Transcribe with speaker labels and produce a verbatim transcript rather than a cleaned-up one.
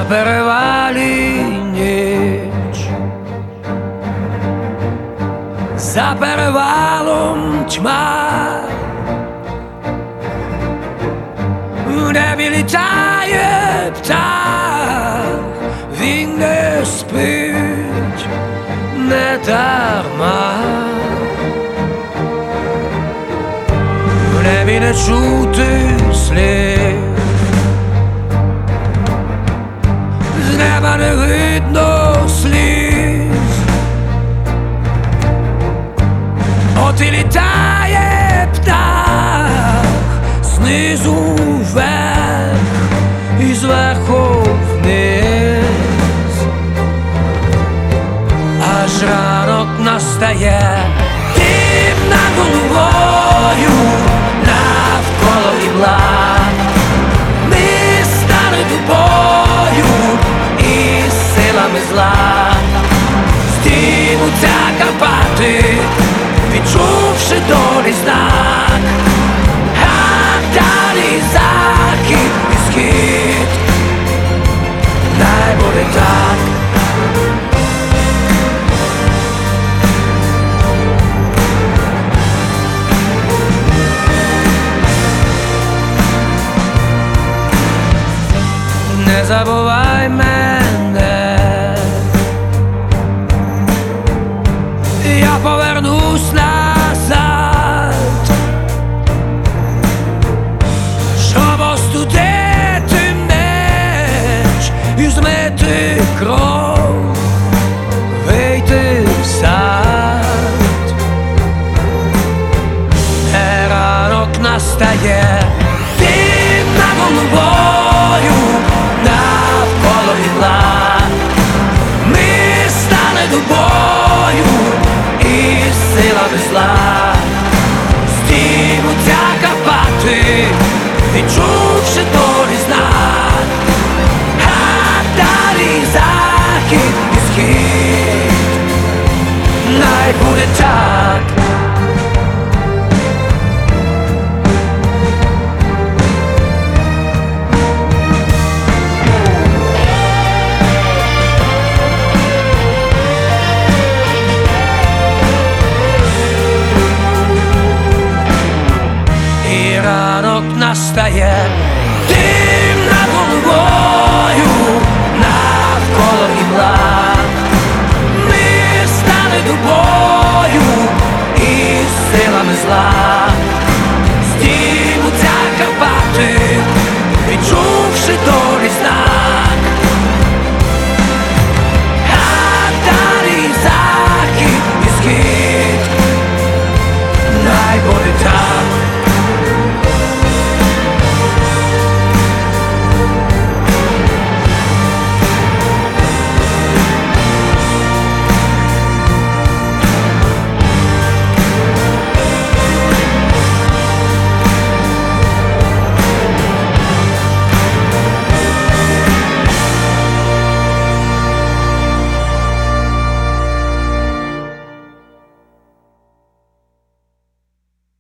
Speaker 1: на перевалі ніч, за перевалом тьма, в небі літає птах, він не спить не дарма, в небі не чути слів, з неба не видно сліз, от і літає птах знизу вверх і зверху вниз, аж ранок настає, дим над головою, навколо імла. Ми стали тобою і силами зла, здіймуться Карпати, відчувши долі знак, а далі захід і схід, най буде так. Не забувай мене, я повернусь назад, щоб остудити меч і змити кров, вийти в сад, де ранок настає, дим над головою, навколо імла. Ми стали тобою і силами зла, здіймуться Карпати, відчувши долі знак, а далі захід і схід, най буде так. Ранок настає,